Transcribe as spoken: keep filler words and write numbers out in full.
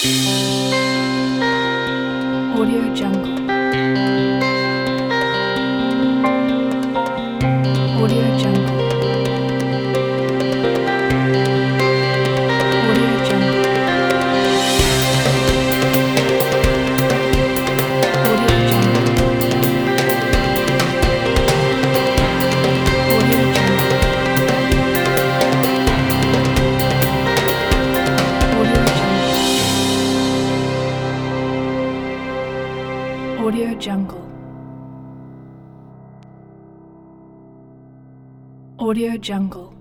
Audio Jungle. Audio Jungle. Audio Jungle. Audio Jungle. Audio Jungle. Audio Jungle. Audio Jungle. Audio Jungle.